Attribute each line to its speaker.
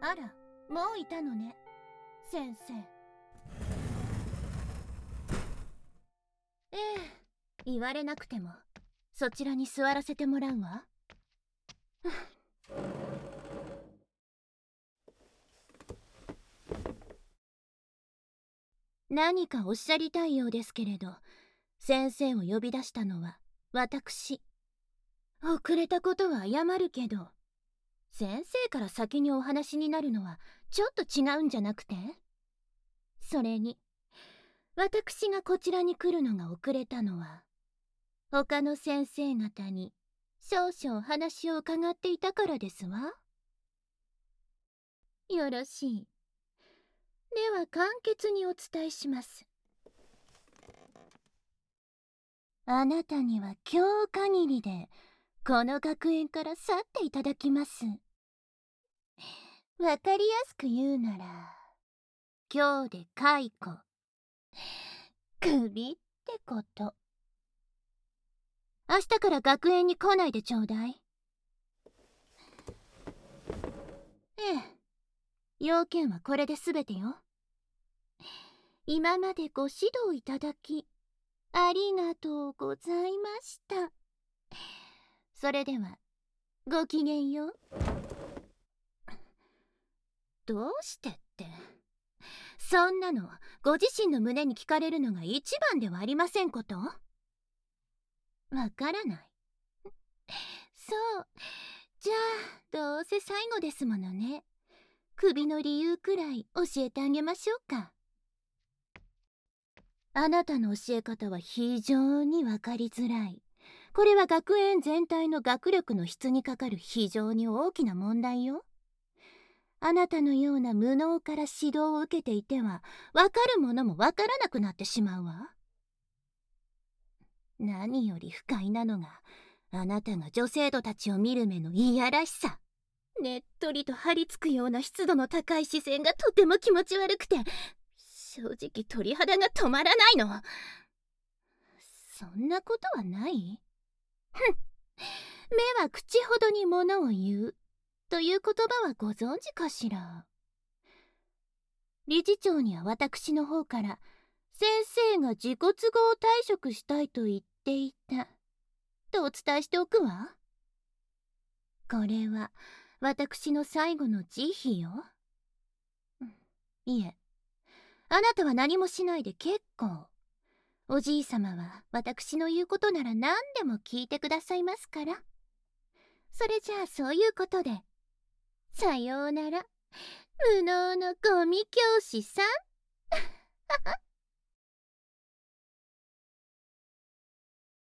Speaker 1: あら、もういたのね、先生。ええ、言われなくてもそちらに座らせてもらうわ。何かおっしゃりたいようですけれど、先生を呼び出したのは私。遅れたことは謝るけど、先生から先にお話になるのはちょっと違うんじゃなくて？それに、私がこちらに来るのが遅れたのは、他の先生方に少々話を伺っていたからですわ。よろしい。では簡潔にお伝えします。あなたには今日限りでこの学園から去っていただきます。わかりやすく言うなら、今日で解雇、クビってこと。明日から学園に来ないでちょうだい。ええ、要件はこれで全てよ。今までご指導いただきありがとうございました。それではごきげんよう。どうしてって、そんなのご自身の胸に聞かれるのが一番ではありませんこと？わからない。そう、じゃあどうせ最後ですものね。首の理由くらい教えてあげましょうか。あなたの教え方は非常にわかりづらい。これは学園全体の学力の質にかかる非常に大きな問題よ。あなたのような無能から指導を受けていては、わかるものもわからなくなってしまうわ。何より不快なのが、あなたが女生徒たちを見る目のいやらしさ。ねっとりと張り付くような湿度の高い視線がとても気持ち悪くて、正直鳥肌が止まらないの。そんなことはない？ふん、目は口ほどにものを言うという言葉はご存知かしら。理事長には私の方から先生が自己都合退職したいと言っていたとお伝えしておくわ。これは私の最後の慈悲よ。いえ、あなたは何もしないで結構。おじいさまは私の言うことなら何でも聞いてくださいますから。それじゃあそういうことで、さようなら、無能のゴミ教師さん。